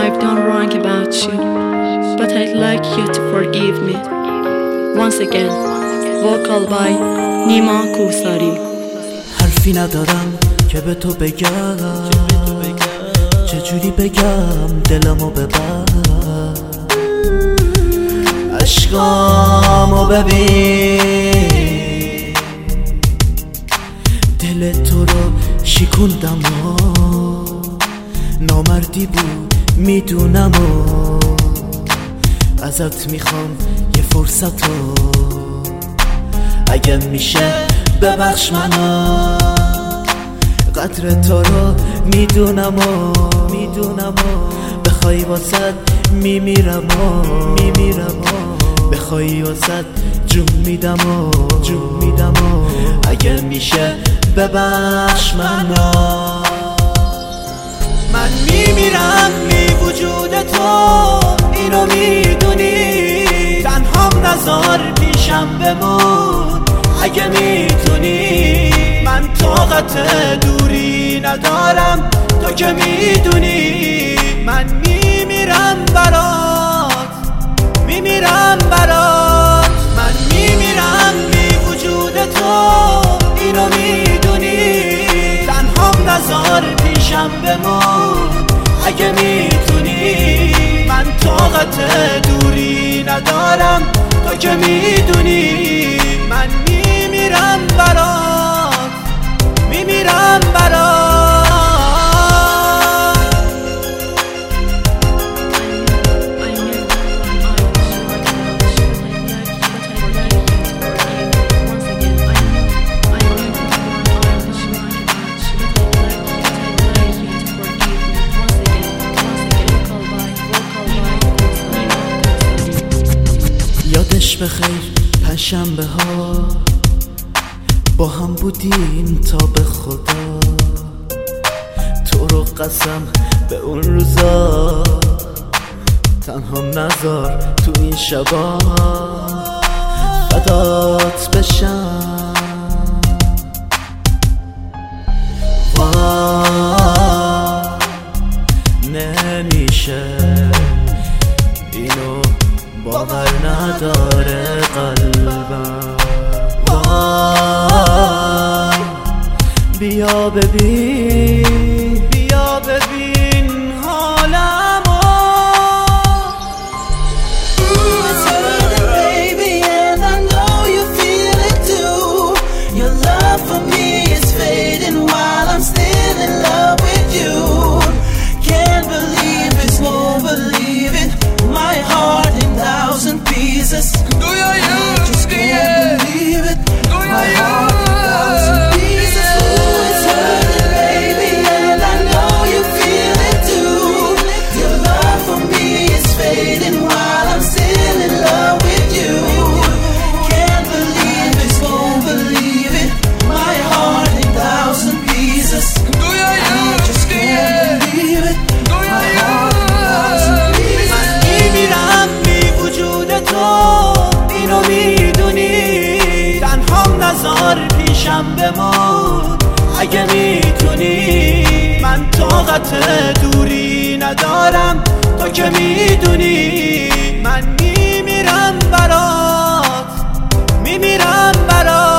I've done wrong about you, but I'd like you to forgive me. Once again, vocal by نیما کوساری. حرفی ندارم که به تو بگم، چجوری بگم دلمو ببر، عشقامو ببین، دل تو رو شکوندم و نامردی بود میدونم و ازت میخوام یه فرصت رو، اگه میشه ببخش منو، قدر تو رو میدونم و بخوای واسد میمیرم و بخوای واسد جون میدم و اگه میشه ببخش منو. من میمیرم بی وجود تو، اینو میدونی، تنهام نذار پیشم بمون اگه میتونی، من طاقت دوری ندارم تو که میدونی، من میمیرم برات، من میمیرم بی وجود تو، اینو میدونی، تنهام نذار پیشم بمون اگه میتونی، من طاقت دوری ندارم تو که میدونی، من میمیرم برات، یادش بخیر پنجشنبه ها با هم بودیم تا به خدا، تو رو قسم به اون روزا تنها نذار تو این شبا، فدات بشم، نمیشه اینو باور نداره قلبم، بیا ببین حالمو. It's hurting baby and I know you feel it too, your love for me is fading while I'm still in love with you, can't believe it, won't believe it, my heart in thousand pieces, I just can't believe it, my heart in thousand pieces. Oh, it's hurting baby and I know you feel it too, your love for me is fading while I'm still in love with you, can't believe it, won't believe it, my heart in thousand pieces, I just can't believe it, my heart in thousand pieces. من میمیرم بی وجود تو، اینو میدونی، تنهام نذار پیشم بمون اگه میتونی، من طاقت دوری ندارم تو که میدونی، من میمیرم برات،